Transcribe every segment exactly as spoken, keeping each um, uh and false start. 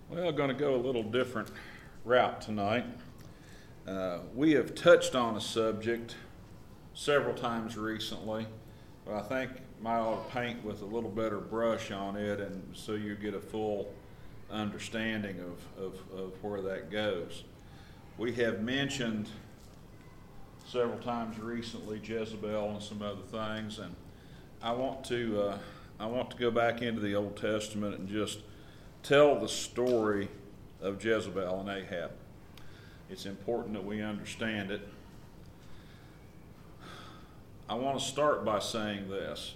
Well, going to go a little different route tonight. Uh, we have touched on a subject several times recently, but I think I ought to paint with a little better brush on it, and so you get a full understanding of, of, of where that goes. We have mentioned several times recently Jezebel and some other things, and I want to uh, I want to go back into the Old Testament and just tell the story of Jezebel and Ahab. It's important that we understand it. I want to start by saying this.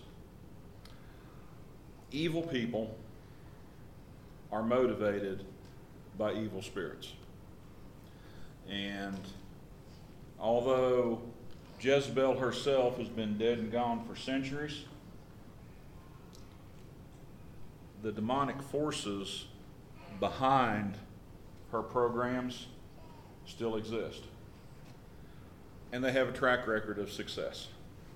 Evil people are motivated by evil spirits. And although Jezebel herself has been dead and gone for centuries, the demonic forces behind her programs still exist. And they have a track record of success.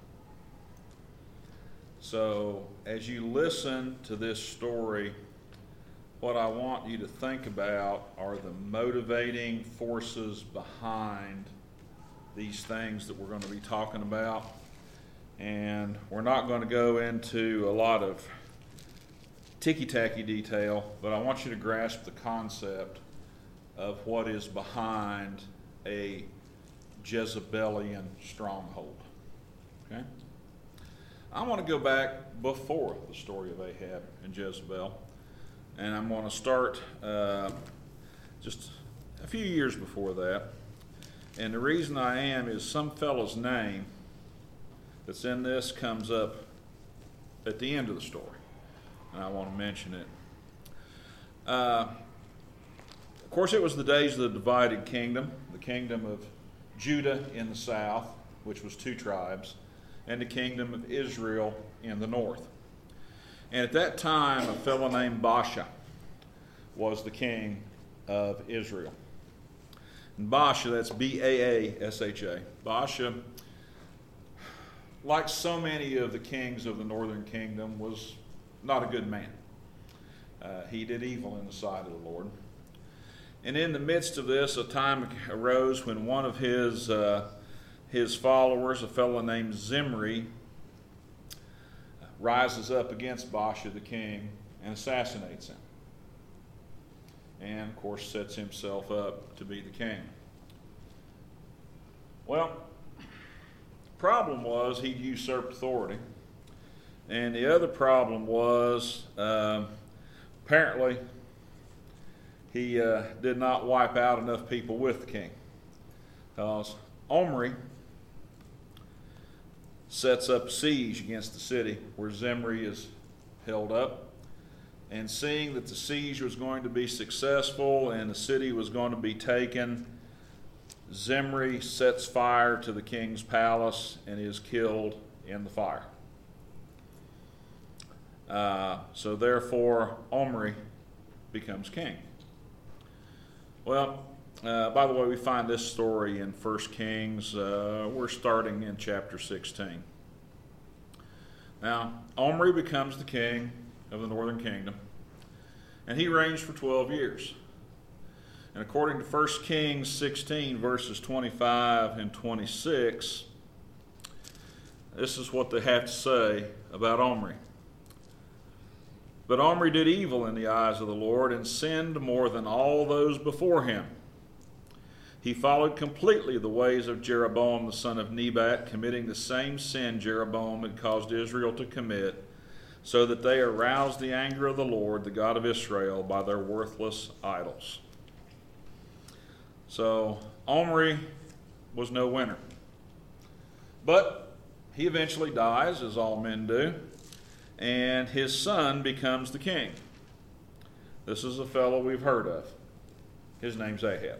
So, as you listen to this story, what I want you to think about are the motivating forces behind these things that we're going to be talking about. And we're not going to go into a lot of ticky-tacky detail, but I want you to grasp the concept of what is behind a Jezebelian stronghold. Okay? I want to go back before the story of Ahab and Jezebel, and I'm going to start uh, just a few years before that. And the reason I am is some fellow's name that's in this comes up at the end of the story, and I want to mention it. Uh, of course, it was the days of the divided kingdom, the kingdom of Judah in the south, which was two tribes, and the kingdom of Israel in the north. And at that time, a fellow named Baasha was the king of Israel. And Baasha, that's B A A S H A. Baasha, like so many of the kings of the northern kingdom, was not a good man. Uh, he did evil in the sight of the Lord. And in the midst of this, a time arose when one of his uh, his followers, a fellow named Zimri, rises up against Baasha the king and assassinates him. And, of course, sets himself up to be the king. Well, the problem was he'd usurped authority. And the other problem was, um, apparently, he uh, did not wipe out enough people with the king. Because Omri sets up a siege against the city where Zimri is held up. And seeing that the siege was going to be successful and the city was going to be taken, Zimri sets fire to the king's palace and is killed in the fire. Uh, so therefore, Omri becomes king. Well, uh, by the way, we find this story in First Kings. Uh, we're starting in chapter sixteen. Now, Omri becomes the king of the northern kingdom, and he reigns for twelve years. And according to First Kings sixteen, verses twenty-five and twenty-six, this is what they have to say about Omri. But Omri did evil in the eyes of the Lord and sinned more than all those before him. He followed completely the ways of Jeroboam the son of Nebat, committing the same sin Jeroboam had caused Israel to commit, so that they aroused the anger of the Lord, the God of Israel, by their worthless idols. So Omri was no winner. But he eventually dies, as all men do, and his son becomes the king. This is a fellow we've heard of. His name's Ahab.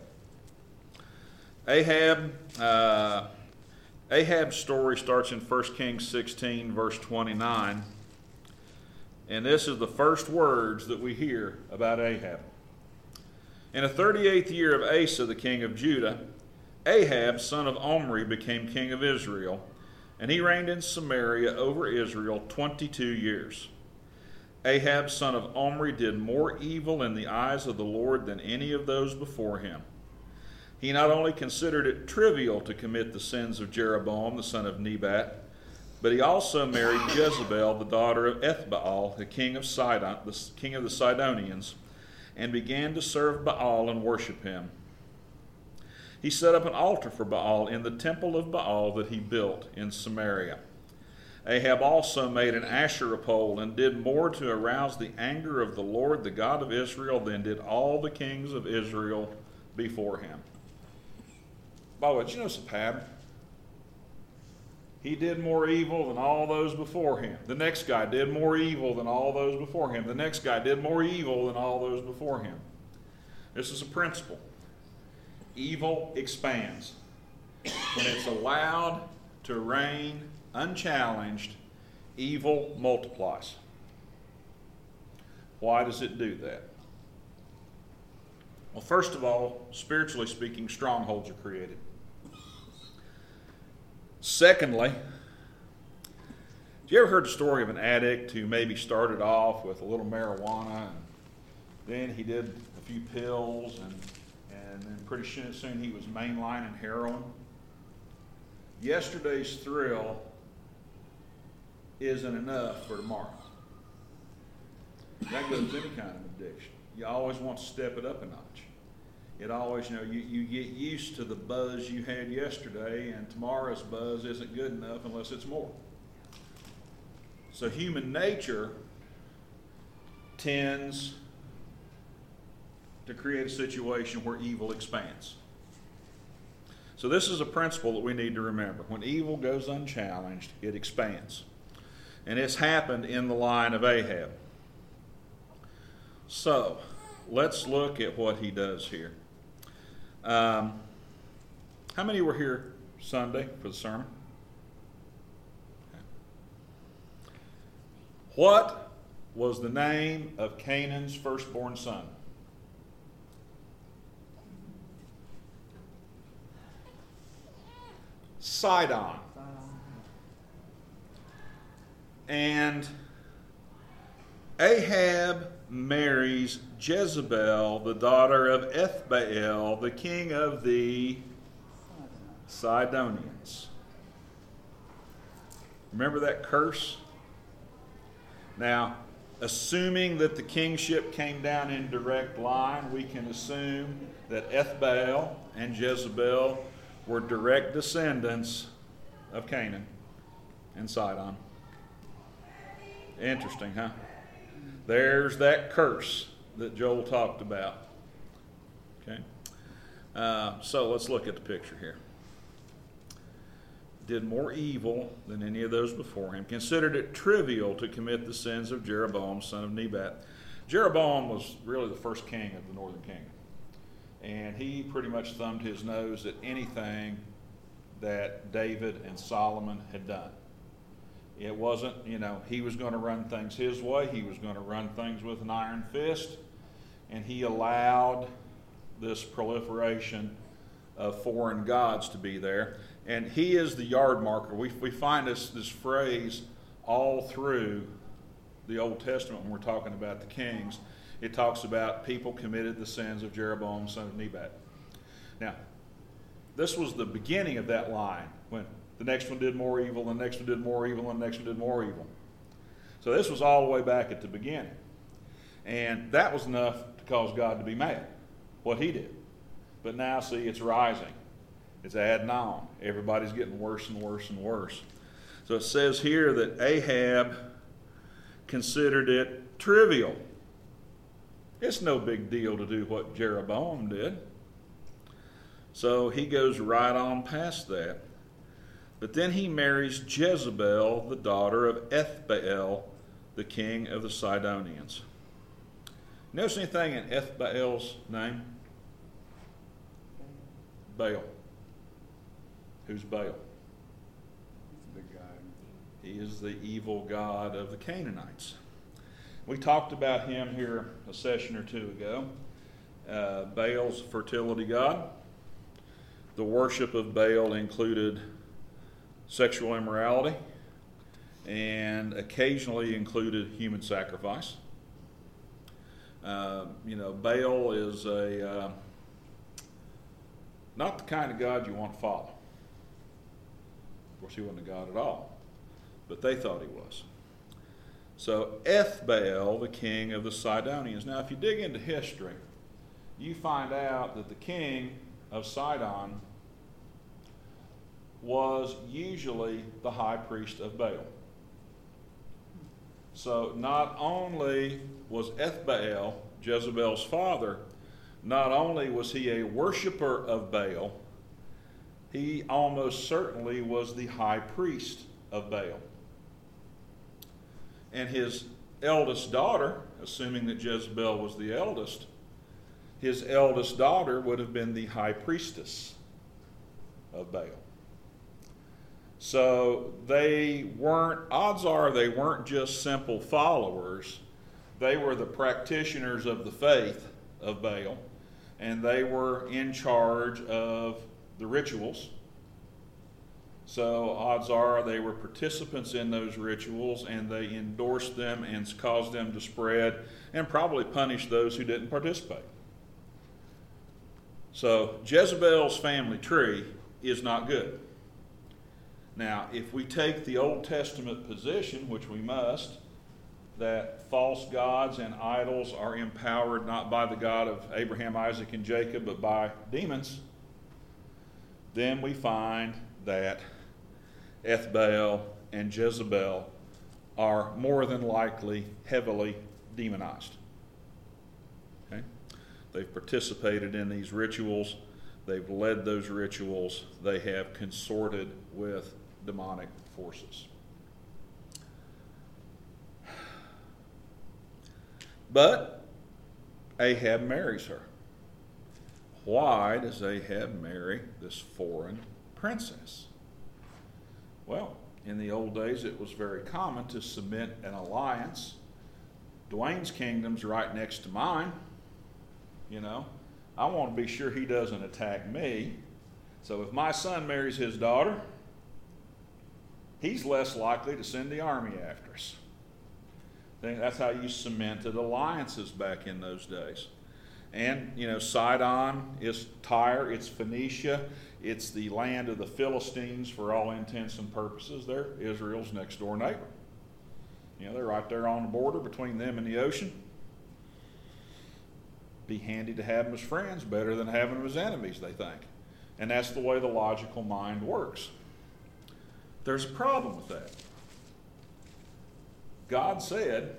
Ahab, uh, Ahab's story starts in First Kings sixteen, verse twenty-nine. And this is the first words that we hear about Ahab. In the thirty-eighth year of Asa, the king of Judah, Ahab, son of Omri, became king of Israel, and he reigned in Samaria over Israel twenty-two years. Ahab, son of Omri, did more evil in the eyes of the Lord than any of those before him. He not only considered it trivial to commit the sins of Jeroboam, the son of Nebat, but he also married Jezebel, the daughter of Ethbaal, the king of Sidon, the king of the Sidonians, and began to serve Baal and worship him. He set up an altar for Baal in the temple of Baal that he built in Samaria. Ahab also made an Asherah pole and did more to arouse the anger of the Lord, the God of Israel, than did all the kings of Israel before him. By the way, did you notice the pattern? He did more evil than all those before him. The next guy did more evil than all those before him. The next guy did more evil than all those before him. This is a principle. Evil expands. When it's allowed to reign unchallenged, evil multiplies. Why does it do that? Well, first of all, spiritually speaking, strongholds are created. Secondly, have you ever heard the story of an addict who maybe started off with a little marijuana and then he did a few pills and, and then pretty soon he was mainlining heroin? Yesterday's thrill isn't enough for tomorrow. That goes with any kind of addiction. You always want to step it up a notch. It always, you know, you, you get used to the buzz you had yesterday, and tomorrow's buzz isn't good enough unless it's more. So human nature tends to create a situation where evil expands. So this is a principle that we need to remember. When evil goes unchallenged, it expands. And it's happened in the line of Ahab. So let's look at what he does here. Um, how many were here Sunday for the sermon? Okay. What was the name of Canaan's firstborn son? Sidon. And Ahab marries Jezebel, the daughter of Ethbaal, the king of the Sidonians. Remember that curse? Now, assuming that the kingship came down in direct line, we can assume that Ethbaal and Jezebel were direct descendants of Canaan and Sidon. Interesting, huh? There's that curse that Joel talked about. Okay? Uh, so let's look at the picture here. Did more evil than any of those before him. Considered it trivial to commit the sins of Jeroboam, son of Nebat. Jeroboam was really the first king of the northern kingdom. And he pretty much thumbed his nose at anything that David and Solomon had done. It wasn't, you know, he was going to run things his way. He was going to run things with an iron fist. And he allowed this proliferation of foreign gods to be there. And he is the yard marker. We, we find this, this phrase all through the Old Testament when we're talking about the kings. It talks about people committed the sins of Jeroboam, son of Nebat. Now, this was the beginning of that line, when the next one did more evil, the next one did more evil, and the next one did more evil. So this was all the way back at the beginning. And that was enough to cause God to be mad, what he did. But now, see, it's rising. It's adding on. Everybody's getting worse and worse and worse. So it says here that Ahab considered it trivial. It's no big deal to do what Jeroboam did. So he goes right on past that. But then he marries Jezebel, the daughter of Ethbaal, the king of the Sidonians. Notice anything in Ethbaal's name? Baal. Who's Baal? He's the guy. He is the evil god of the Canaanites. We talked about him here a session or two ago. Uh, Baal's fertility god. The worship of Baal included sexual immorality and occasionally included human sacrifice. Uh, you know, Baal is a uh, not the kind of God you want to follow. Of course, he wasn't a God at all, but they thought he was. So Ethbaal, the king of the Sidonians. Now, if you dig into history, you find out that the king of Sidon was usually the high priest of Baal. So not only was Ethbaal, Jezebel's father, not only was he a worshiper of Baal, he almost certainly was the high priest of Baal. And his eldest daughter, assuming that Jezebel was the eldest, his eldest daughter would have been the high priestess of Baal. So they weren't, odds are they weren't just simple followers. They were the practitioners of the faith of Baal, and they were in charge of the rituals. So odds are they were participants in those rituals, and they endorsed them and caused them to spread and probably punished those who didn't participate. So Jezebel's family tree is not good. Now, if we take the Old Testament position, which we must, that false gods and idols are empowered not by the God of Abraham, Isaac, and Jacob, but by demons, then we find that Ethbaal and Jezebel are more than likely heavily demonized. Okay? They've participated in these rituals. They've led those rituals. They have consorted with demonic forces. But Ahab marries her. Why does Ahab marry this foreign princess? Well, in the old days, it was very common to submit an alliance. Dwayne's kingdom's right next to mine. You know, I want to be sure he doesn't attack me. So if my son marries his daughter, he's less likely to send the army after us. That's how you cemented alliances back in those days. And, you know, Sidon is Tyre, it's Phoenicia, it's the land of the Philistines for all intents and purposes. They're Israel's next door neighbor. You know, they're right there on the border between them and the ocean. Be handy to have them as friends, better than having them as enemies, they think. And that's the way the logical mind works. There's a problem with that. God said,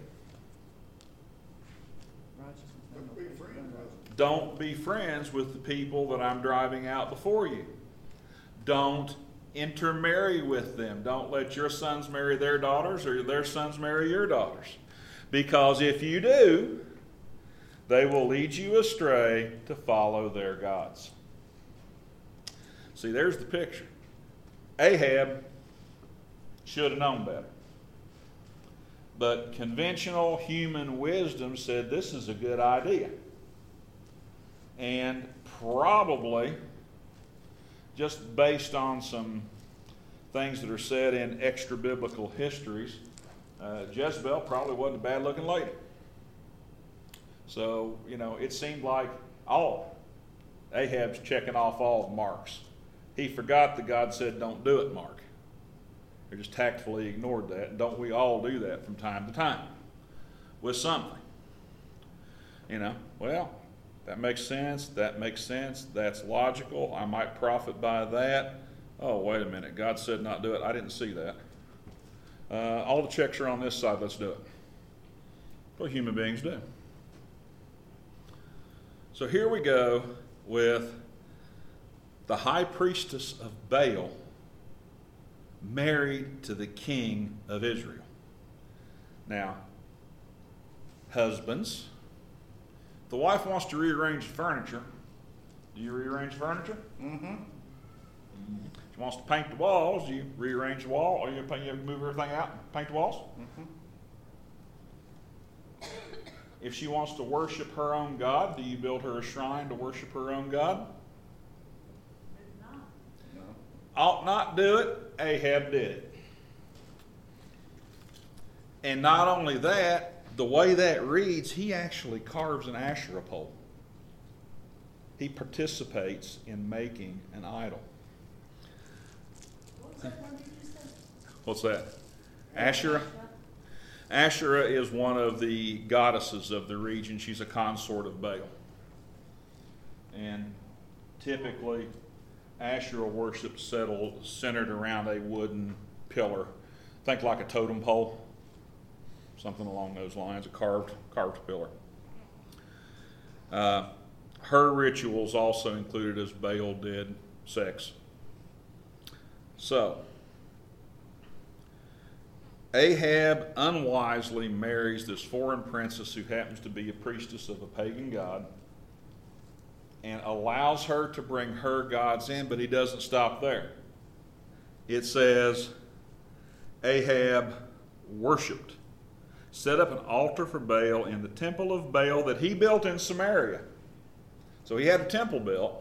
don't be friends with the people that I'm driving out before you. Don't intermarry with them. Don't let your sons marry their daughters or their sons marry your daughters. Because if you do, they will lead you astray to follow their gods. See, there's the picture. Ahab should have known better. But conventional human wisdom said this is a good idea. And probably, just based on some things that are said in extra-biblical histories, uh, Jezebel probably wasn't a bad-looking lady. So, you know, it seemed like all, Ahab's checking off all the marks. He forgot that God said, don't do it, Mark. Or just tactfully ignored that. And don't we all do that from time to time with something? You know, well, that makes sense. That makes sense. That's logical. I might profit by that. Oh, wait a minute. God said not do it. I didn't see that. Uh, all the checks are on this side. Let's do it. What human beings do. So here we go with the high priestess of Baal married to the king of Israel. Now, husbands, the wife wants to rearrange the furniture. Do you rearrange the furniture? Mm-hmm. She wants to paint the walls. Do you rearrange the wall, or you, paint, you move everything out and paint the walls? Mm-hmm. If she wants to worship her own God, do you build her a shrine to worship her own God? No. Ought not do it. Ahab did it. And not only that, the way that reads, he actually carves an Asherah pole. He participates in making an idol. What's that one you just said? What's that? Asherah? Asherah is one of the goddesses of the region. She's a consort of Baal. And typically, Asherah worship settled, centered around a wooden pillar. Think like a totem pole, something along those lines, a carved, carved pillar. Uh, her rituals also included, as Baal did, sex. So, Ahab unwisely marries this foreign princess who happens to be a priestess of a pagan god and allows her to bring her gods in, but he doesn't stop there. It says Ahab worshipped, set up an altar for Baal in the temple of Baal that he built in Samaria. So he had a temple built,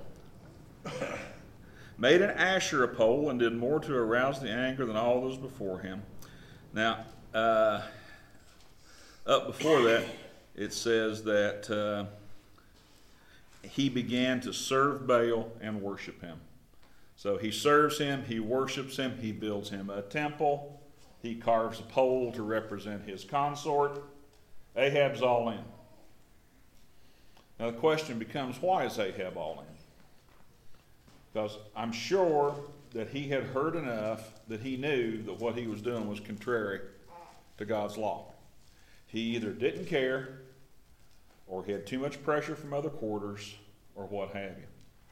made an Asherah pole, and did more to arouse the anger than all those before him. Now, uh, up before that, it says that uh, he began to serve Baal and worship him. So he serves him, he worships him, he builds him a temple, he carves a pole to represent his consort. Ahab's all in. Now the question becomes, why is Ahab all in? Because I'm sure that he had heard enough that he knew that what he was doing was contrary to God's law. He either didn't care, or he had too much pressure from other quarters, or what have you.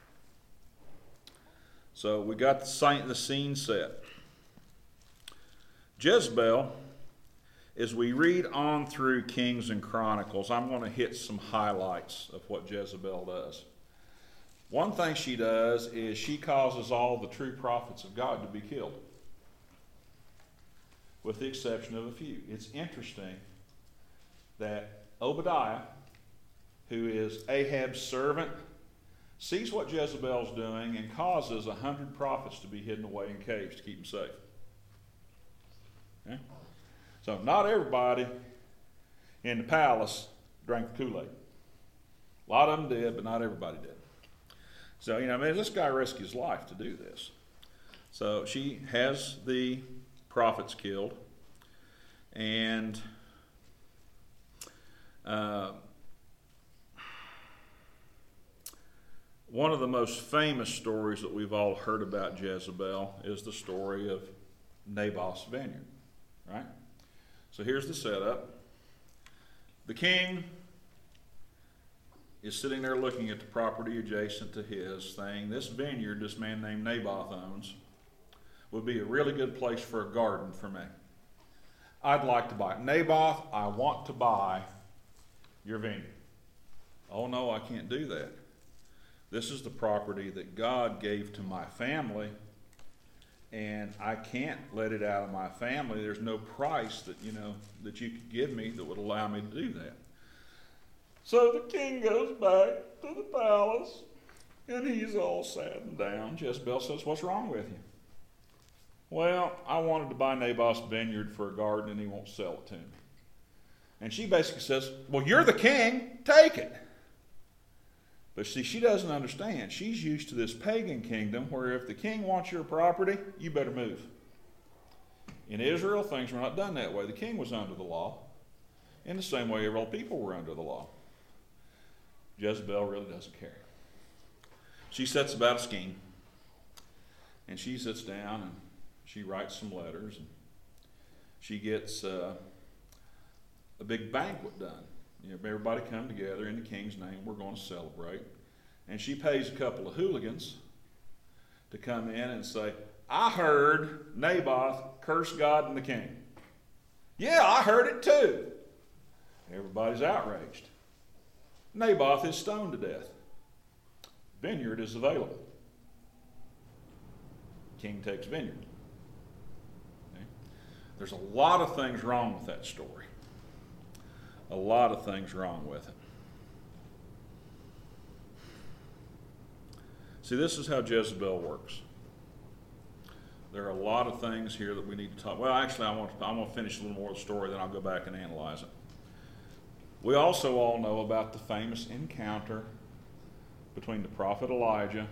So we got the scene set. Jezebel, as we read on through Kings and Chronicles, I'm going to hit some highlights of what Jezebel does. One thing she does is she causes all the true prophets of God to be killed, with the exception of a few. It's interesting that Obadiah, who is Ahab's servant, sees what Jezebel's doing and causes a hundred prophets to be hidden away in caves to keep them safe. Okay? So not everybody in the palace drank the Kool-Aid. A lot of them did, but not everybody did. So, you know, I mean, this guy risked his life to do this. So she has the prophets killed, and uh, one of the most famous stories that we've all heard about Jezebel is the story of Naboth's vineyard, right? So here's the setup. The king is sitting there looking at the property adjacent to his, saying, this vineyard this man named Naboth owns would be a really good place for a garden for me. I'd like to buy it. Naboth, I want to buy your vineyard. Oh no, I can't do that. This is the property that God gave to my family, and I can't let it out of my family. There's no price that, you know, that you could give me that would allow me to do that. So the king goes back to the palace, and he's all sad and down. Jezebel says, what's wrong with you? Well, I wanted to buy Naboth's vineyard for a garden, and he won't sell it to me. And she basically says, well, you're the king, take it. But see, she doesn't understand. She's used to this pagan kingdom where if the king wants your property, you better move. In Israel, things were not done that way. The king was under the law in the same way all people were under the law. Jezebel really doesn't care. She sets about a scheme, and she sits down and she writes some letters, and she gets uh, a big banquet done. You know, everybody come together in the king's name. We're going to celebrate. And she pays a couple of hooligans to come in and say, I heard Naboth curse God and the king. Yeah, I heard it too. Everybody's outraged. Naboth is stoned to death. Vineyard is available. King takes vineyard. Okay? There's a lot of things wrong with that story. A lot of things wrong with it. See, this is how Jezebel works. there are a lot of things here that we need to talk. Well, actually, I want to, I'm going to finish a little more of the story, then I'll go back and analyze it. We also all know about the famous encounter between the prophet Elijah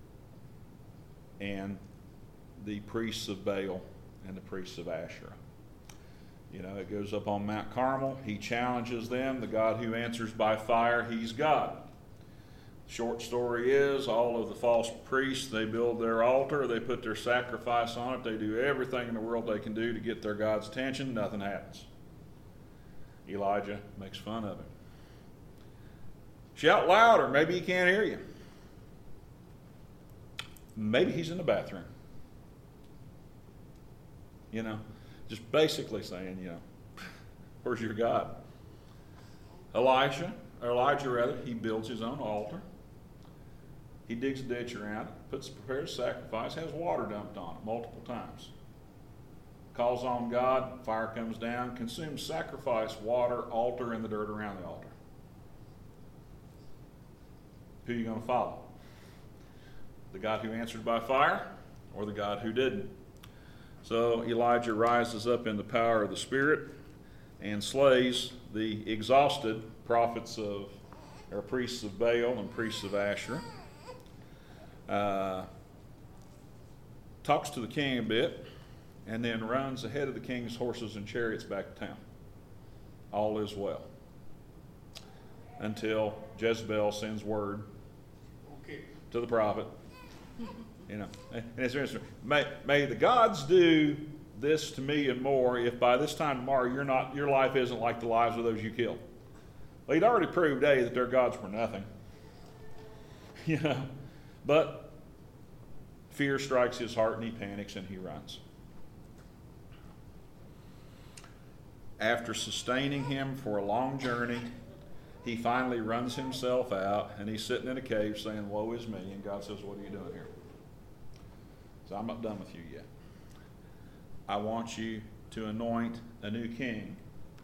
and the priests of Baal and the priests of Asherah. You know, it goes up on Mount Carmel. He challenges them. The God who answers by fire, he's God. Short story is, all of the false priests, they build their altar, they put their sacrifice on it, they do everything in the world they can do to get their God's attention. Nothing happens. Elijah makes fun of him. Shout louder, maybe he can't hear you. Maybe he's in the bathroom. You know, just basically saying, you know, where's your God? Elisha, or Elijah rather, he builds his own altar. He digs a ditch around it, puts prepares sacrifice, has water dumped on it multiple times. Calls on God, fire comes down, consumes sacrifice, water, altar, and the dirt around the altar. Who are you going to follow? The God who answered by fire or the God who didn't? So Elijah rises up in the power of the Spirit and slays the exhausted prophets of, or priests of Baal and priests of Asherah. Uh, talks to the king a bit, and then runs ahead of the king's horses and chariots back to town. All is well. Until Jezebel sends word okay. to the prophet. You know, and it's interesting. May, may the gods do this to me and more if by this time tomorrow you're not, your life isn't like the lives of those you killed. Well, he'd already proved, A, that their gods were nothing. You know, but fear strikes his heart and he panics and he runs. After sustaining him for a long journey, he finally runs himself out, and he's sitting in a cave saying, woe is me, and God says, what are you doing here? So I'm not done with you yet. I want you to anoint a new king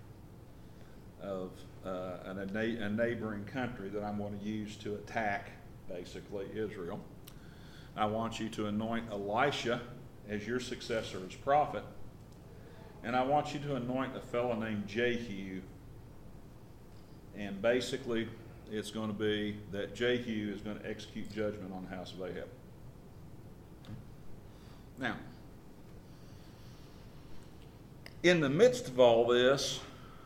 of uh, an, a, a neighboring country that I'm going to use to attack, basically, Israel. I want you to anoint Elisha as your successor as prophet. And I want you to anoint a fellow named Jehu. And basically, it's going to be that Jehu is going to execute judgment on the house of Ahab. Now, in the midst of all this,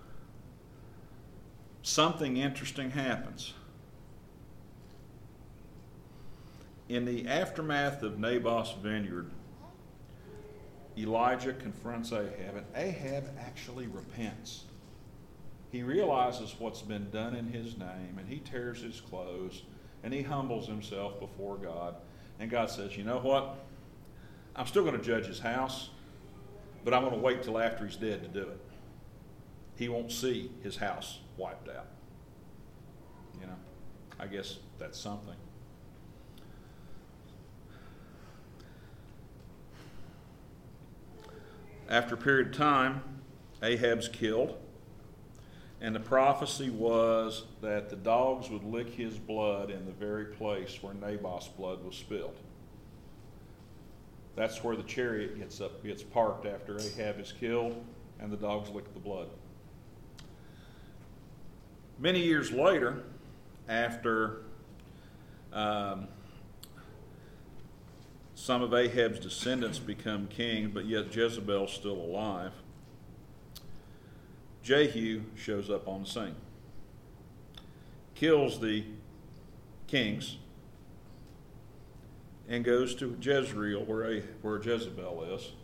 something interesting happens. In the aftermath of Naboth's vineyard, Elijah confronts Ahab, and Ahab actually repents. He realizes what's been done in his name, and he tears his clothes, and he humbles himself before God. And God says, you know what? I'm still going to judge his house, but I'm going to wait till after he's dead to do it. He won't see his house wiped out. You know, I guess that's something. After a period of time, Ahab's killed, and the prophecy was that the dogs would lick his blood in the very place where Naboth's blood was spilled. That's where the chariot gets up, gets parked after Ahab is killed, and the dogs lick the blood. Many years later, after um, some of Ahab's descendants become king, but yet Jezebel's still alive, Jehu shows up on the scene, kills the kings, and goes to Jezreel, where, where Jezebel is.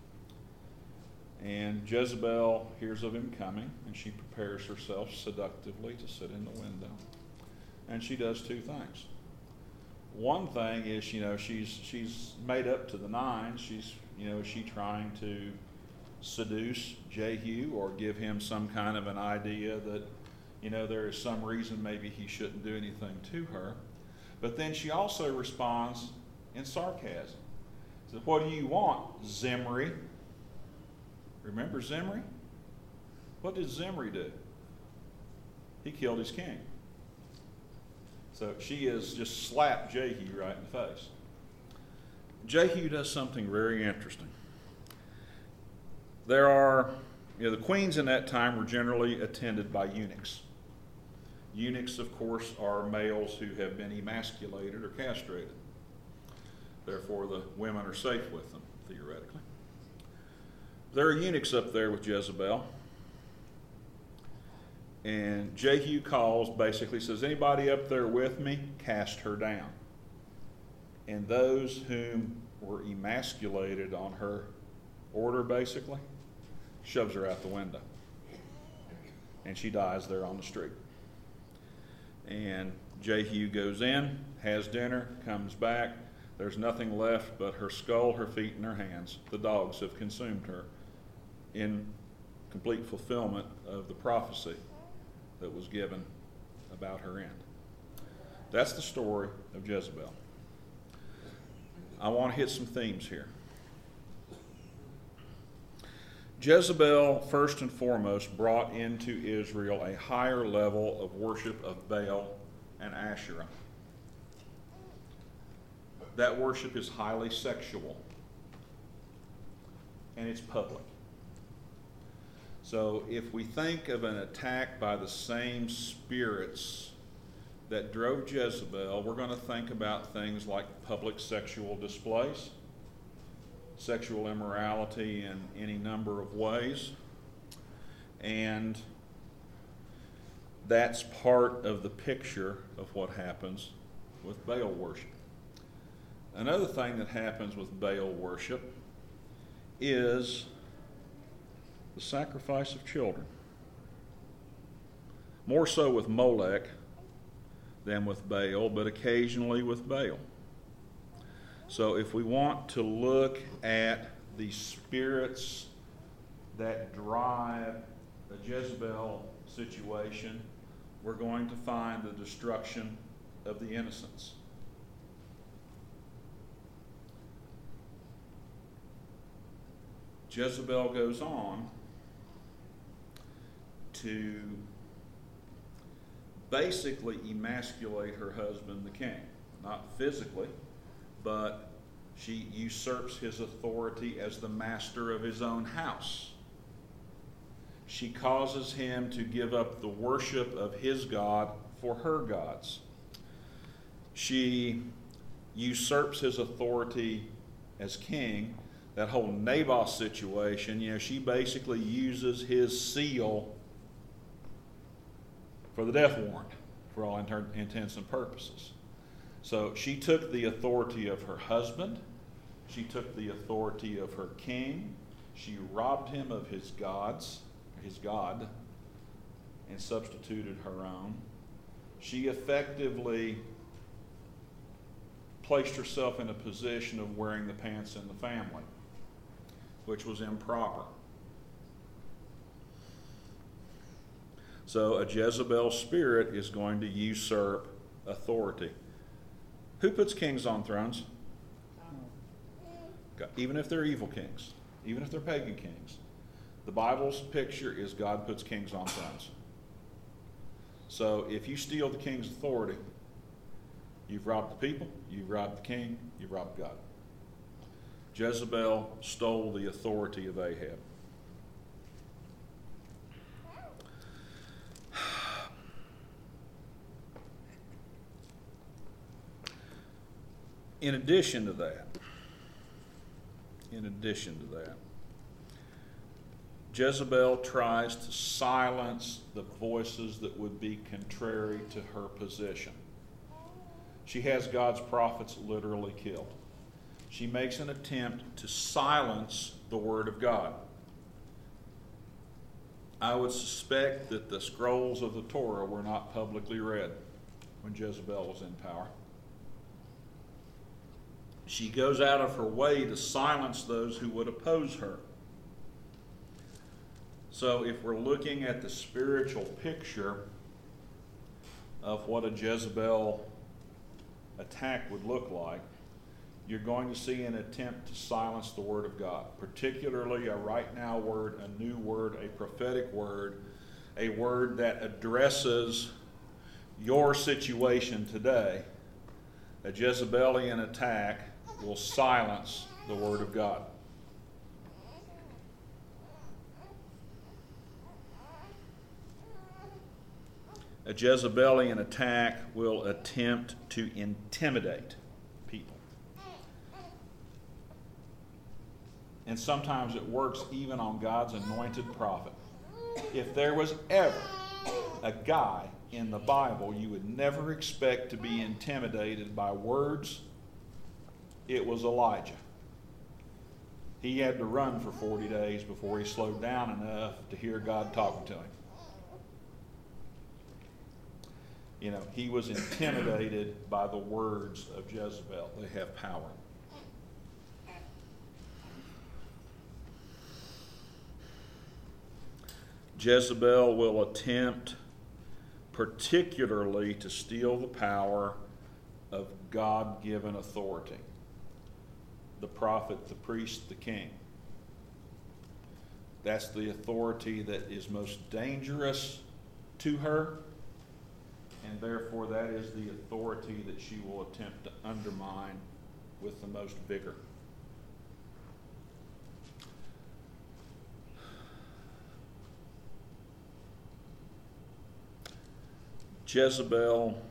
And Jezebel hears of him coming, and she prepares herself seductively to sit in the window. And she does two things. One thing is, you know, she's she's made up to the nines. She's, you know, is she trying to seduce Jehu or give him some kind of an idea that, you know, there is some reason maybe he shouldn't do anything to her. But then she also responds in sarcasm. Says, what do you want, Zimri? Remember Zimri? What did Zimri do? He killed his king. So she has just slapped Jehu right in the face. Jehu does something very interesting. There are, you know, the queens in that time were generally attended by eunuchs. Eunuchs, of course, are males who have been emasculated or castrated. Therefore, the women are safe with them, theoretically. There are eunuchs up there with Jezebel. And Jehu calls, basically says, anybody up there with me, cast her down. And those whom were emasculated on her order, basically, shoves her out the window. And she dies there on the street. And Jehu goes in, has dinner, comes back. There's nothing left but her skull, her feet, and her hands. The dogs have consumed her in complete fulfillment of the prophecy that was given about her end. That's the story of Jezebel. I want to hit some themes here. Jezebel, first and foremost, brought into Israel a higher level of worship of Baal and Asherah. That worship is highly sexual, and it's public. So if we think of an attack by the same spirits that drove Jezebel, we're going to think about things like public sexual displays, sexual immorality in any number of ways, and that's part of the picture of what happens with Baal worship. Another thing that happens with Baal worship is the sacrifice of children. More so with Molech than with Baal, but occasionally with Baal. So if we want to look at the spirits that drive the Jezebel situation, we're going to find the destruction of the innocents. Jezebel goes on to basically emasculate her husband, the king. Not physically, but she usurps his authority as the master of his own house. She causes him to give up the worship of his God for her gods. She usurps his authority as king. That whole Naboth situation, you know, she basically uses his seal for the death warrant, for all inter- intents and purposes. So she took the authority of her husband. She took the authority of her king. She robbed him of his gods, his God, and substituted her own. She effectively placed herself in a position of wearing the pants in the family, which was improper. So a Jezebel spirit is going to usurp authority. Who puts kings on thrones? God. Even if they're evil kings, even if they're pagan kings. The Bible's picture is God puts kings on thrones. So if you steal the king's authority, you've robbed the people, you've robbed the king, you've robbed God. Jezebel stole the authority of Ahab. In addition to that, in addition to that, Jezebel tries to silence the voices that would be contrary to her position. She has God's prophets literally killed. She makes an attempt to silence the Word of God. I would suspect that the scrolls of the Torah were not publicly read when Jezebel was in power. She goes out of her way to silence those who would oppose her. So if we're looking at the spiritual picture of what a Jezebel attack would look like, you're going to see an attempt to silence the Word of God, particularly a right now word, a new word, a prophetic word, a word that addresses your situation today. A Jezebelian attack will silence the Word of God. A Jezebelian attack will attempt to intimidate people. And sometimes it works even on God's anointed prophet. If there was ever a guy in the Bible you would never expect to be intimidated by words, it was Elijah. He had to run for forty days before he slowed down enough to hear God talking to him. You know, he was intimidated by the words of Jezebel. They have power. Jezebel will attempt particularly to steal the power of God-given authority. The prophet, the priest, the king. That's the authority that is most dangerous to her, and therefore that is the authority that she will attempt to undermine with the most vigor. Jezebel,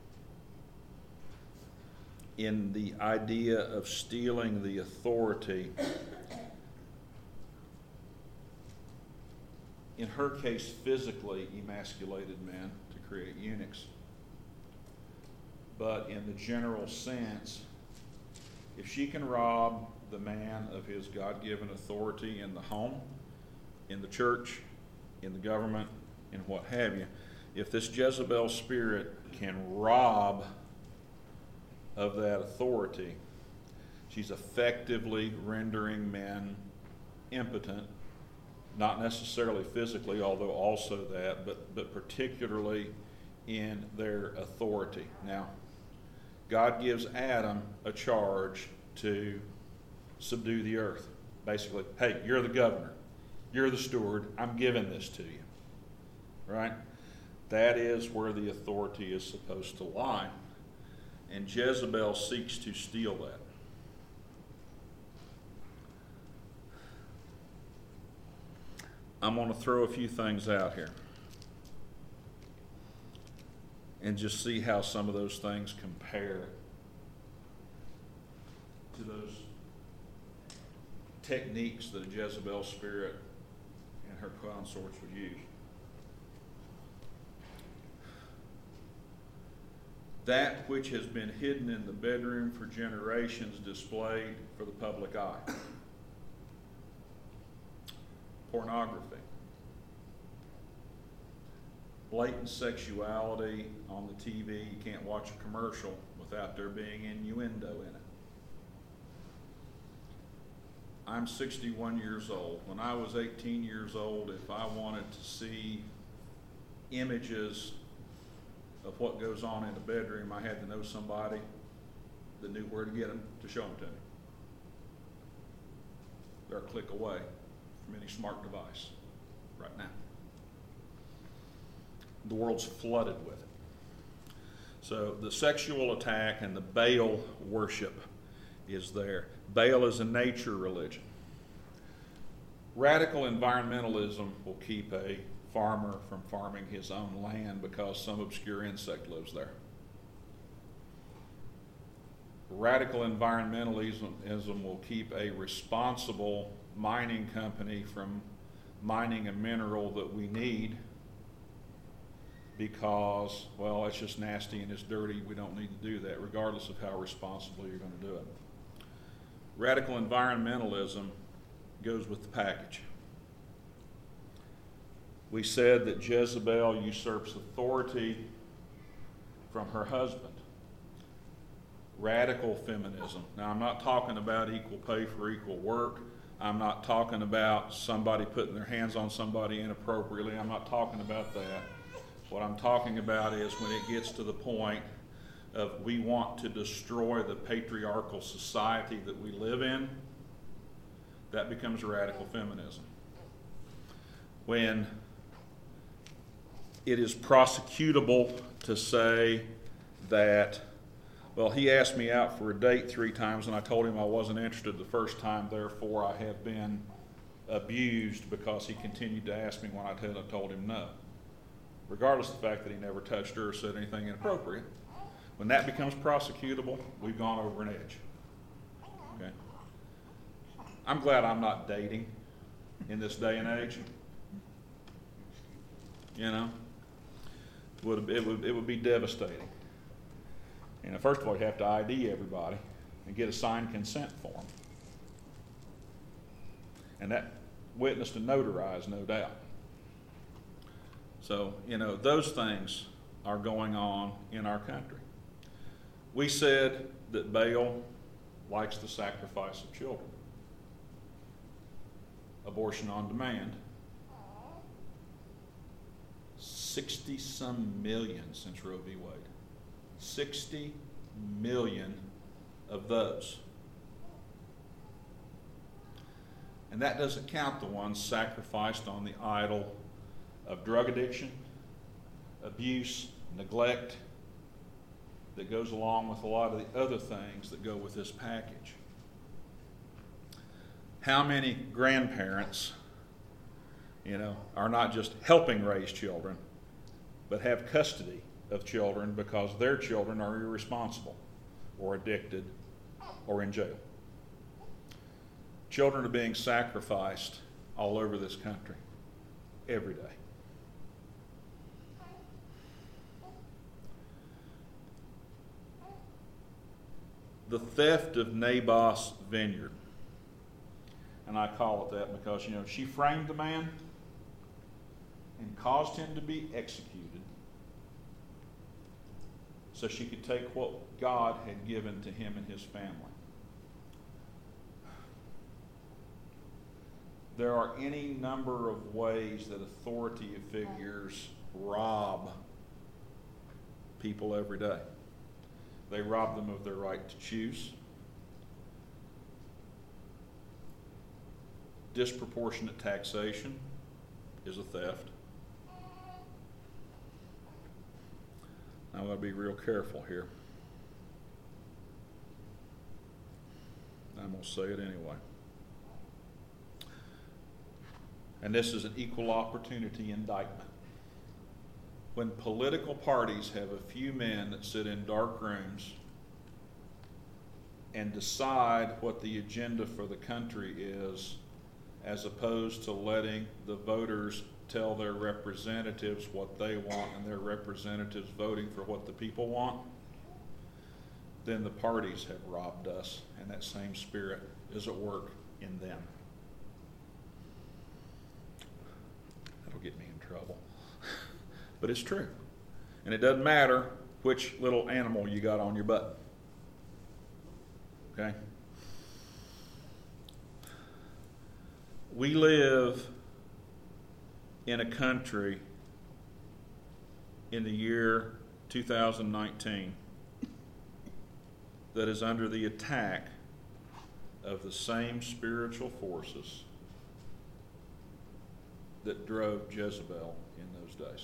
in the idea of stealing the authority, in her case physically emasculated men to create eunuchs. But in the general sense, if she can rob the man of his God-given authority in the home, in the church, in the government, and what have you, if this Jezebel spirit can rob of that authority, she's effectively rendering men impotent, not necessarily physically, although also that, but, but particularly in their authority. Now, God gives Adam a charge to subdue the earth. Basically, hey, you're the governor. You're the steward. I'm giving this to you. Right? That is where the authority is supposed to lie. And Jezebel seeks to steal that. I'm going to throw a few things out here and just see how some of those things compare to those techniques that a Jezebel spirit and her consorts would use. That which has been hidden in the bedroom for generations displayed for the public eye. Pornography. Blatant sexuality on the T V. You can't watch a commercial without there being innuendo in it. I'm sixty-one years old. When I was eighteen years old, if I wanted to see images of what goes on in the bedroom, I had to know somebody that knew where to get them to show them to me. They're a click away from any smart device right now. The world's flooded with it. So the sexual attack and the Baal worship is there. Baal is a nature religion. Radical environmentalism will keep a farmer from farming his own land because some obscure insect lives there. Radical environmentalism will keep a responsible mining company from mining a mineral that we need because, well, it's just nasty and it's dirty. We don't need to do that, regardless of how responsible you're going to do it. Radical environmentalism goes with the package. We said that Jezebel usurps authority from her husband. Radical feminism. Now, I'm not talking about equal pay for equal work. I'm not talking about somebody putting their hands on somebody inappropriately. I'm not talking about that. What I'm talking about is when it gets to the point of we want to destroy the patriarchal society that we live in, that becomes radical feminism. When it is prosecutable to say that, Well, he asked me out for a date three times, and I told him I wasn't interested the first time. Therefore, I have been abused because he continued to ask me when I told, I told him no, regardless of the fact that he never touched her or said anything inappropriate. When that becomes prosecutable, we've gone over an edge. Okay? I'm glad I'm not dating in this day and age. You know, it would, it would, it would be devastating. You know, first of all, you have to I D everybody and get a signed consent form. And that witness to notarize, no doubt. So, you know, those things are going on in our country. We said that Baal likes the sacrifice of children. Abortion on demand. sixty some million since Roe v. Wade. sixty million of those. And that doesn't count the ones sacrificed on the idol of drug addiction, abuse, neglect, that goes along with a lot of the other things that go with this package. How many grandparents, you know, are not just helping raise children, but have custody of children because their children are irresponsible or addicted or in jail? Children are being sacrificed all over this country every day. The theft of Naboth's vineyard, and I call it that because, you know, she framed the man and caused him to be executed so she could take what God had given to him and his family. There are any number of ways that authority figures rob people every day. They rob them of their right to choose. Disproportionate taxation is a theft. Now, I've got to be real careful here. I'm going to say it anyway. And this is an equal opportunity indictment. When political parties have a few men that sit in dark rooms and decide what the agenda for the country is, as opposed to letting the voters tell their representatives what they want and their representatives voting for what the people want, then the parties have robbed us, and that same spirit is at work in them. That'll get me in trouble. But it's true. And it doesn't matter which little animal you got on your butt. Okay? We live in a country in the year two thousand nineteen that is under the attack of the same spiritual forces that drove Jezebel in those days.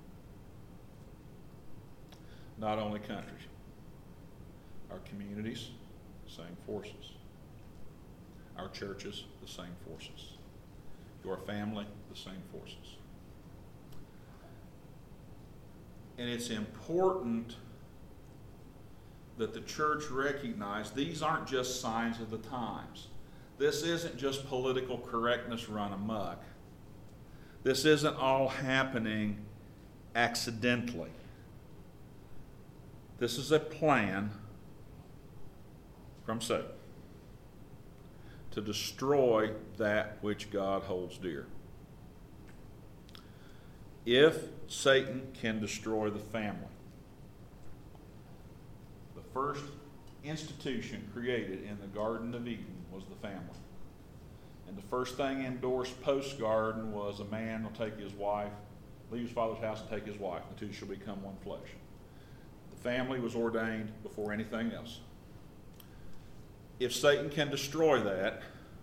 Not only countries, our communities, the same forces. Our churches, the same forces. Your family, the same forces. And it's important that the church recognize these aren't just signs of the times. This isn't just political correctness run amok. This isn't all happening accidentally. This is a plan from Satan to destroy that which God holds dear. If Satan can destroy the family, the first institution created in the Garden of Eden was the family. And the first thing endorsed post-garden was a man will take his wife, leave his father's house and take his wife. The two shall become one flesh. The family was ordained before anything else. If Satan can destroy that,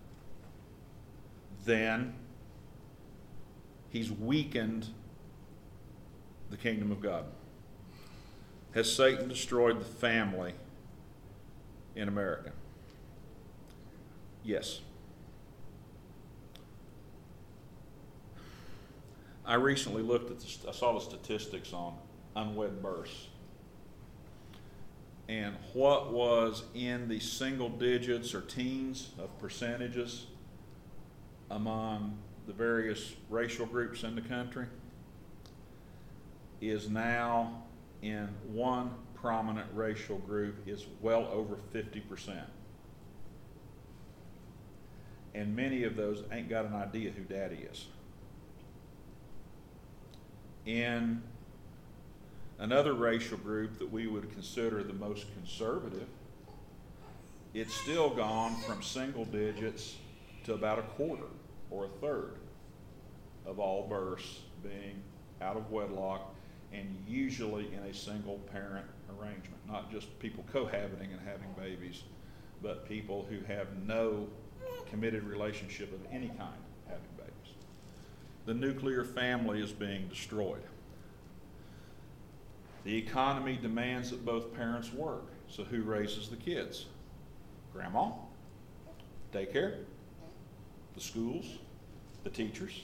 then he's weakened the kingdom of God. Has Satan destroyed the family in America. Yes. I recently looked at the, I saw the statistics on unwed births. And what was in the single digits or teens of percentages among the various racial groups in the country is now in one prominent racial group is well over fifty percent. And many of those ain't got an idea who daddy is. In another racial group that we would consider the most conservative, it's still gone from single digits to about a quarter or a third of all births being out of wedlock, and usually in a single parent arrangement. Not just people cohabiting and having babies, but people who have no committed relationship of any kind having babies. The nuclear family is being destroyed. The economy demands that both parents work. So who raises the kids? Grandma? Daycare? The schools? The teachers?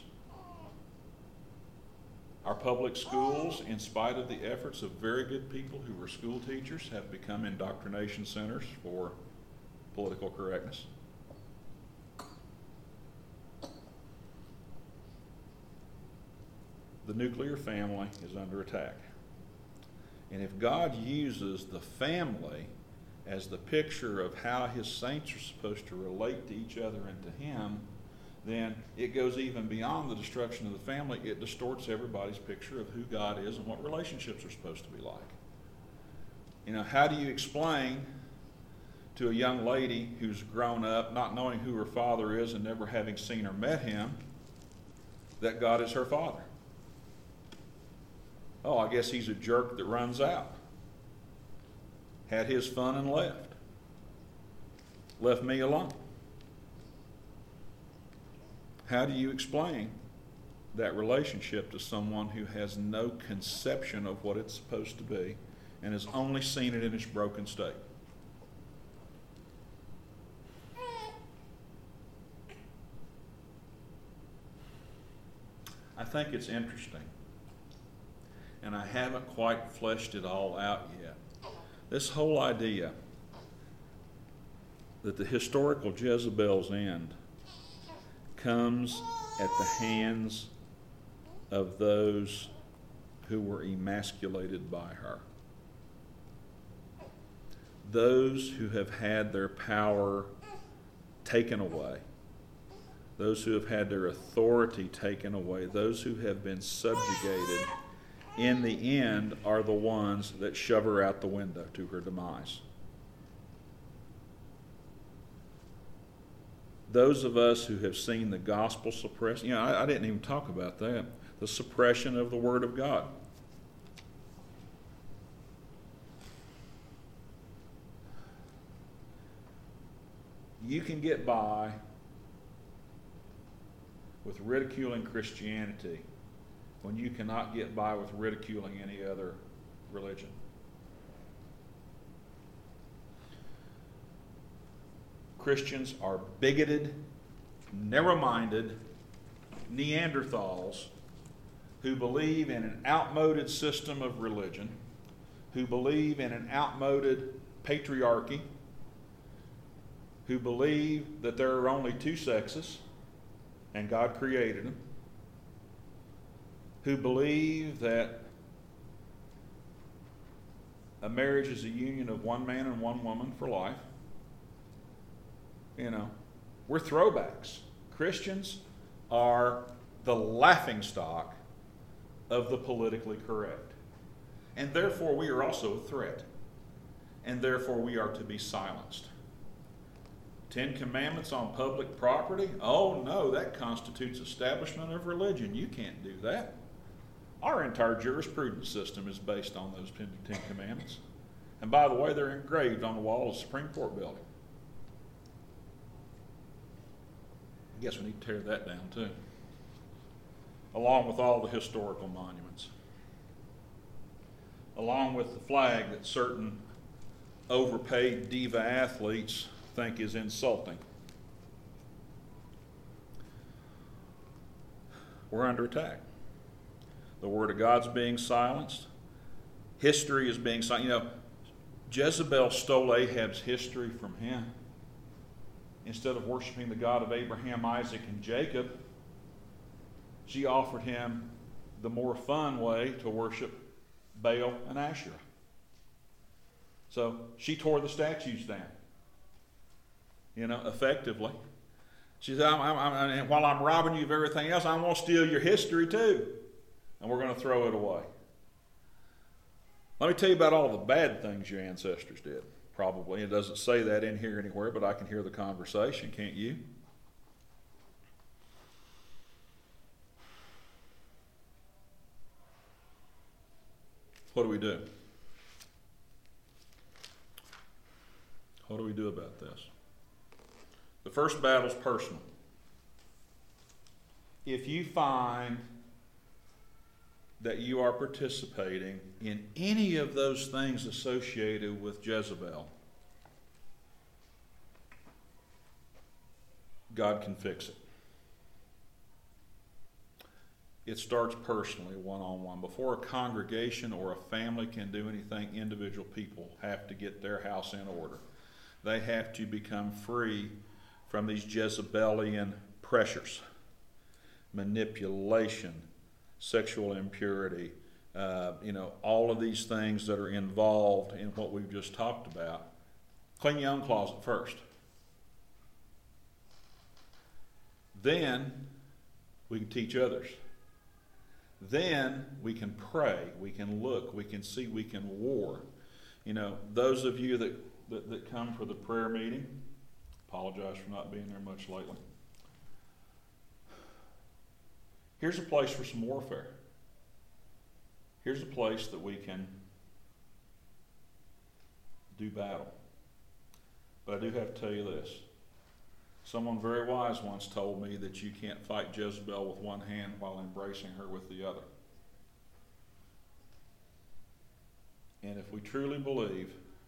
Our public schools, in spite of the efforts of very good people who were school teachers, have become indoctrination centers for political correctness. The nuclear family is under attack. And if God uses the family as the picture of how his saints are supposed to relate to each other and to him, then it goes even beyond the destruction of the family. It distorts everybody's picture of who God is and what relationships are supposed to be like. You know, how do you explain to a young lady who's grown up not knowing who her father is and never having seen or met him that God is her father? Oh, I guess he's a jerk that runs out. Had his fun and left. Left me alone. How do you explain that relationship to someone who has no conception of what it's supposed to be and has only seen it in its broken state? I think it's interesting, and I haven't quite fleshed it all out yet. This whole idea that the historical Jezebel's end comes at the hands of those who were emasculated by her. Those who have had their power taken away. Those who have had their authority taken away. Those who have been subjugated, in the end, are the ones that shove her out the window to her demise. Those of us who have seen the gospel suppressed, you know, I, I didn't even talk about that. The suppression of the Word of God. You can get by with ridiculing Christianity when you cannot get by with ridiculing any other religion. Christians are bigoted, narrow-minded Neanderthals who believe in an outmoded system of religion, who believe in an outmoded patriarchy, who believe that there are only two sexes and God created them, who believe that a marriage is a union of one man and one woman for life. You know, we're throwbacks. Christians are the laughingstock of the politically correct. And therefore we are also a threat. And therefore we are to be silenced. Ten Commandments on public property? Oh no, that constitutes establishment of religion. You can't do that. Our entire jurisprudence system is based on those Ten Commandments. And by the way, they're engraved on the wall of the Supreme Court building. I guess we need to tear that down too, along with all the historical monuments, along with the flag that certain overpaid diva athletes think is insulting. We're under attack. The Word of God's being silenced. History is being silenced. You know, Jezebel stole Ahab's history from him. Instead of worshiping the God of Abraham, Isaac, and Jacob, she offered him the more fun way to worship Baal and Asherah. So she tore the statues down, you know, effectively. She said, I'm, I'm, I'm, and while I'm robbing you of everything else, I'm going to steal your history too. And we're going to throw it away. Let me tell you about all the bad things your ancestors did. Probably. It doesn't say that in here anywhere, but I can hear the conversation, can't you? What do we do? What do we do about this? The first battle is personal. If you find that you are participating in any of those things associated with Jezebel, God can fix it. It starts personally, one-on-one. Before a congregation or a family can do anything, individual people have to get their house in order. They have to become free from these Jezebelian pressures, manipulation, sexual impurity, uh, you know, all of these things that are involved in what we've just talked about. Clean your own closet first. Then we can teach others. Then we can pray, we can look, we can see, we can war. You know, those of you that, that, that come for the prayer meeting, apologize for not being there much lately. Here's a place for some warfare. Here's a place that we can do battle. But I do have to tell you this. Someone very wise once told me that you can't fight Jezebel with one hand while embracing her with the other. And if we truly believe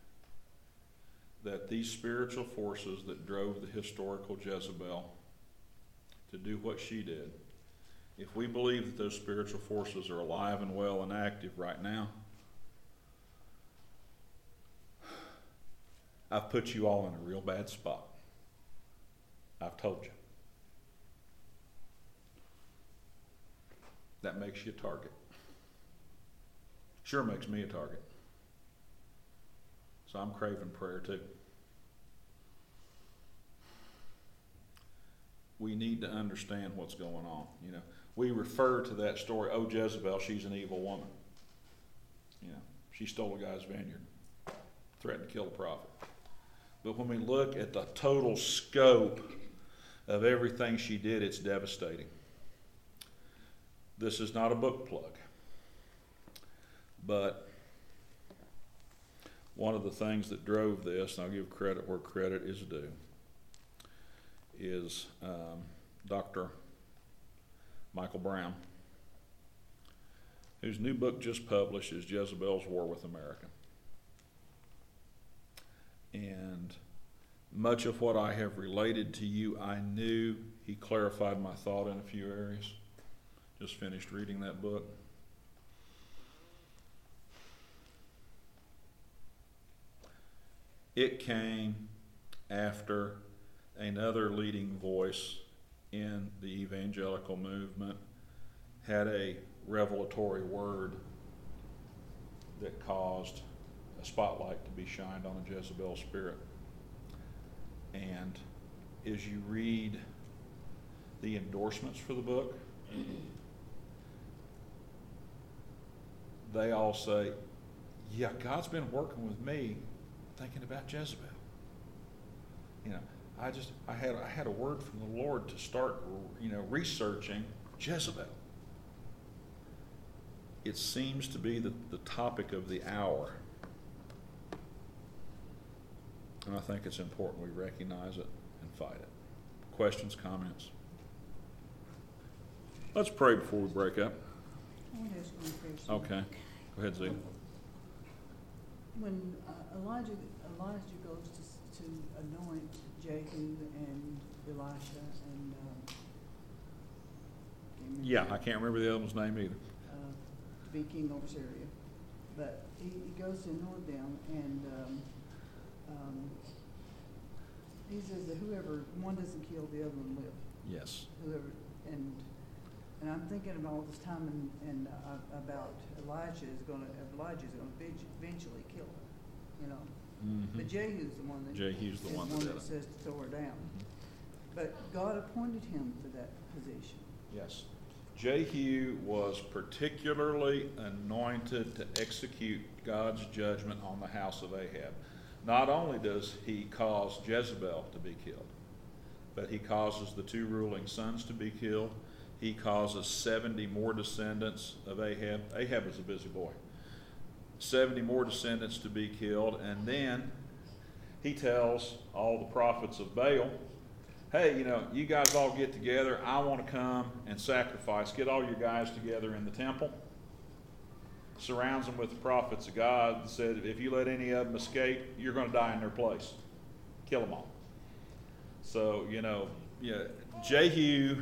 that these spiritual forces that drove the historical Jezebel to do what she did, if we believe that those spiritual forces are alive and well and active right now, I've put you all in a real bad spot. I've told you. That makes you a target. Sure makes me a target. So I'm craving prayer too. We need to understand what's going on. You know, we refer to that story, oh, Jezebel, she's an evil woman. You know, she stole a guy's vineyard, threatened to kill the prophet. But when we look at the total scope of everything she did, it's devastating. This is not a book plug. But one of the things that drove this, and I'll give credit where credit is due, is um, Doctor Michael Brown, whose new book just published is Jezebel's War with America. And much of what I have related to you, I knew. He clarified my thought in a few areas. Just finished reading that book. It came after another leading voice in the evangelical movement had a revelatory word that caused a spotlight to be shined on a Jezebel spirit. And as you read the endorsements for the book, they all say, yeah, God's been working with me thinking about Jezebel. You know, I just, I had, I had a word from the Lord to start, you know, researching Jezebel. It seems to be the, the topic of the hour. And I think it's important we recognize it and fight it. Questions, comments? Let's pray before we break up. Okay. Go ahead, Zeke. when uh, Elijah Elijah goes to s- to anoint Jehu and Elisha and um, can't remember, Yeah, I can't remember the other one's name either. uh, to be king over Syria, but he, he goes to anoint them, and um, um, he says that whoever one doesn't kill, the other one will. Yes. Whoever and and I'm thinking of all this time and, and uh, about Elijah is going to Elijah is going to eventually kill her, you know. Mm-hmm. But Jehu's the one that Jehu's the is one that one did that it. says to throw her down. Mm-hmm. But God appointed him for that position. Yes. Jehu was particularly anointed to execute God's judgment on the house of Ahab. Not only does he cause Jezebel to be killed, but he causes the two ruling sons to be killed. He causes seventy more descendants of Ahab. Ahab was a busy boy. seventy more descendants to be killed. And then he tells all the prophets of Baal, hey, you know, you guys all get together. I want to come and sacrifice. Get all your guys together in the temple. Surrounds them with the prophets of God and said, if you let any of them escape, you're going to die in their place. Kill them all. So, you know, yeah, Jehu...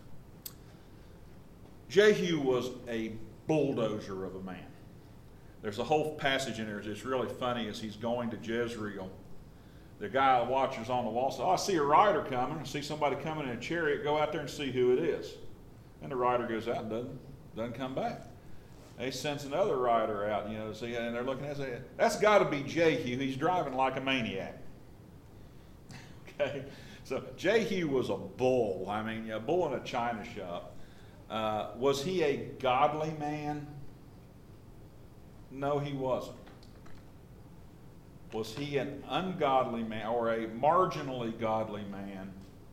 Jehu was a bulldozer of a man. There's a whole passage in there that's really funny as he's going to Jezreel. The guy, the watcher's on the wall, says, oh, I see a rider coming. I see somebody coming in a chariot. Go out there and see who it is. And the rider goes out and doesn't, doesn't come back. And he sends another rider out, you know, to see, and they're looking at it. That's got to be Jehu. He's driving like a maniac. Okay? So Jehu was a bull. I mean, a bull in a china shop. Uh, was he a godly man? No, he wasn't. Was he an ungodly man or a marginally godly man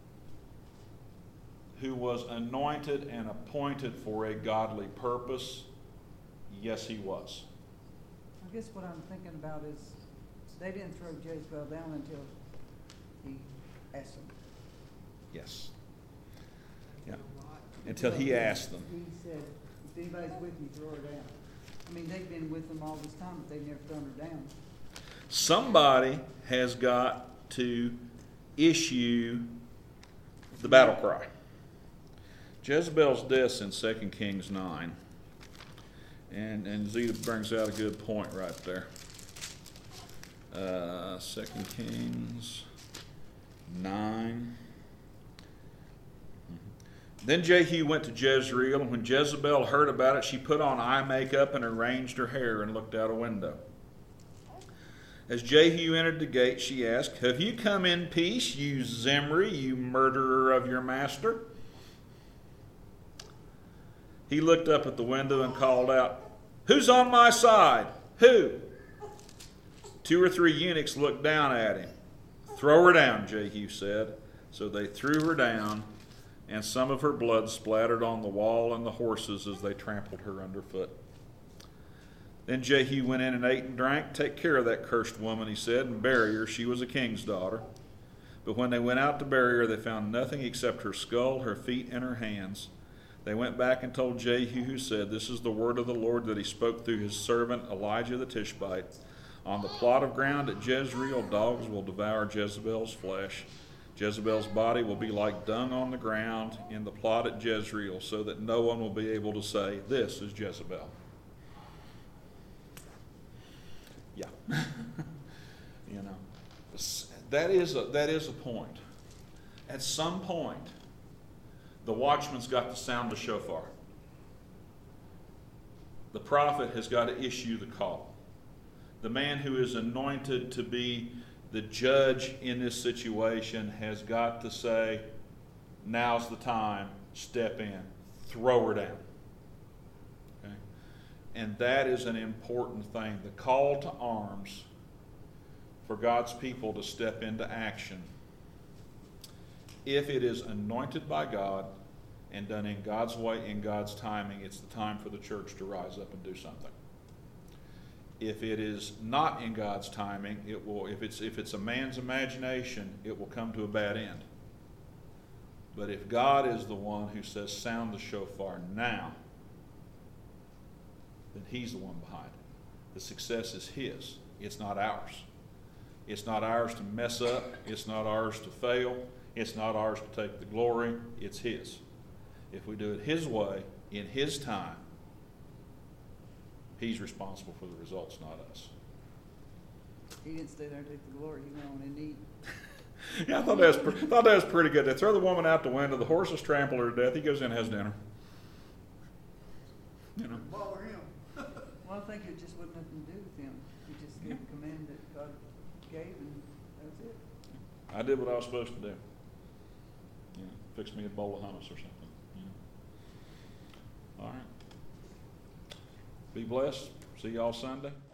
who was anointed and appointed for a godly purpose? Yes, he was. I guess what I'm thinking about is they didn't throw Jezebel down until he asked them. Yes. Yeah. Until he asked them. He said, if anybody's with me, throw her down. I mean, they've been with them all this time, but they've never thrown her down. Somebody has got to issue the battle cry. Jezebel's death in Second Kings nine. And, and Zeta brings out a good point right there. Uh, Second Kings nine. Then Jehu went to Jezreel, and when Jezebel heard about it, she put on eye makeup and arranged her hair and looked out a window. As Jehu entered the gate, she asked, have you come in peace, you Zimri, you murderer of your master? He looked up at the window and called out, who's on my side? Who? Two or three eunuchs looked down at him. Throw her down, Jehu said. So they threw her down, and some of her blood splattered on the wall and the horses as they trampled her underfoot. Then Jehu went in and ate and drank. Take care of that cursed woman, he said, and bury her. She was a king's daughter. But when they went out to bury her, they found nothing except her skull, her feet, and her hands. They went back and told Jehu, who said, this is the word of the Lord that he spoke through his servant Elijah the Tishbite. On the plot of ground at Jezreel, dogs will devour Jezebel's flesh. Jezebel's body will be like dung on the ground in the plot at Jezreel, so that no one will be able to say, this is Jezebel. Yeah. You know, that is a, that is a point. At some point, the watchman's got to sound the shofar. The prophet has got to issue the call. The man who is anointed to be the judge in this situation has got to say, now's the time, step in, throw her down. Okay? And that is an important thing. The call to arms for God's people to step into action, if it is anointed by God and done in God's way, in God's timing, it's the time for the church to rise up and do something. If it is not in God's timing, it will. If it's if it's a man's imagination, it will come to a bad end. But if God is the one who says, sound the shofar now, then he's the one behind it. The success is his. It's not ours. It's not ours to mess up. It's not ours to fail. It's not ours to take the glory. It's His. If we do it His way, in His time, He's responsible for the results, not us. He didn't stay there and take the glory, he went on and eat. Yeah, I thought that was, pre- thought that was pretty good. They throw the woman out the window, the horses trample her to death, he goes in and has dinner. You know. Bother him. Well, I think it just wasn't nothing to do with him. He just gave the command that God gave, and that's it. I did what I was supposed to do. You know, fix me a bowl of hummus or something. You know. All right. Be blessed. See y'all Sunday.